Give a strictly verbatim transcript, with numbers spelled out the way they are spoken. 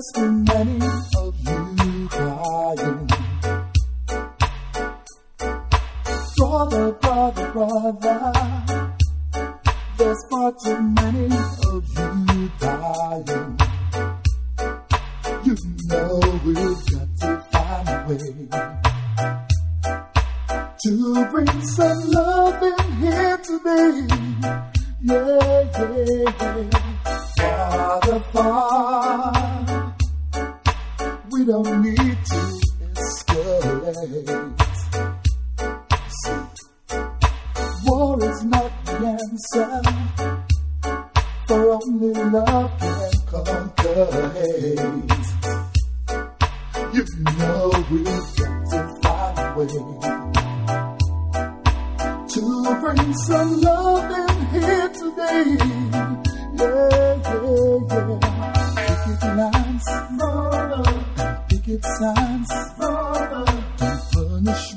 too many of you crying. Brother, brother, brother, there's far too many of you dying. You know we've got to find a way to bring some love in here today. Yeah, yeah, yeah. Father, Father, we don't need to escalate. See, war is not the answer, for only love can conquer hate. You know we've got to find a way to bring some love in here today. Yeah, yeah, yeah. Picket lines, brother, and picket signs, brother. Don't punish